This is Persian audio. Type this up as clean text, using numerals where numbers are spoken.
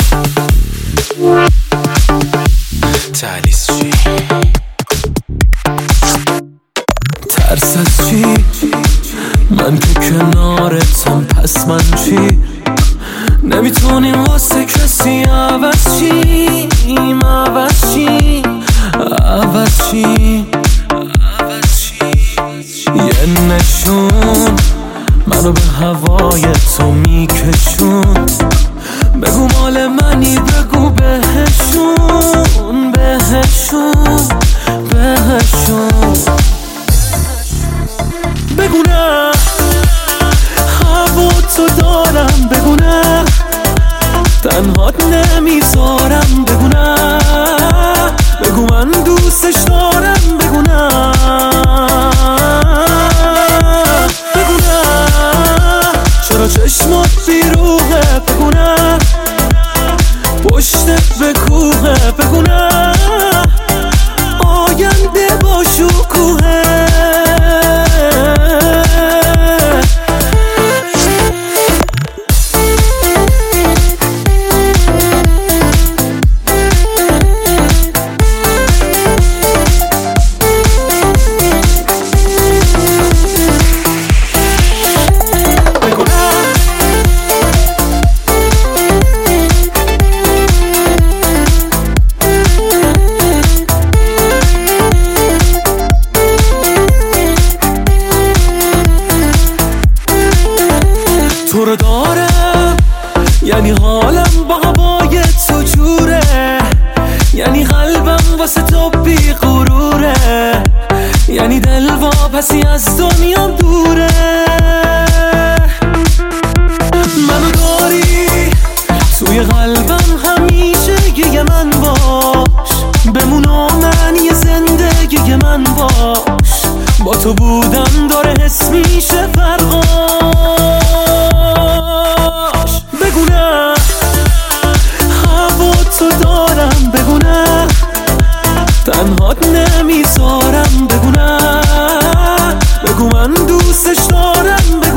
تهلیس چی؟ ترس از چی؟ من که کنارتم، پس من چی؟ نمیتونیم واسه کسی عوض چیم، عوض چیم، عوض چیم. یه نشون منو به هوای تو میکشون، بگو مال منی، بگو بهشون، بهشون، بهشون. بگو نه هوا تو دارم، بگو نه تنهات نمیذارم، بگو نه بگو من دوستش دارم، بگو نه بگو نه چرا چشمات بیروحه، بگو نه پشتت به کوهه، بگو نه آینده با شکوهه. تو رو دارم یعنی حالم با هوای تو جوره، یعنی قلبم واسه تو بی غروره، یعنی دل واپسی از دنیام دوره. منو داری توی قلبم همیشه، یه من باش بمون و معنی زندگی من باش، با تو بودم داره حس میشه فرقاش. بگو نه هوا تو دارم، بگو نه تنهات نمیذارم، بگو نه بگو من دوستش دارم،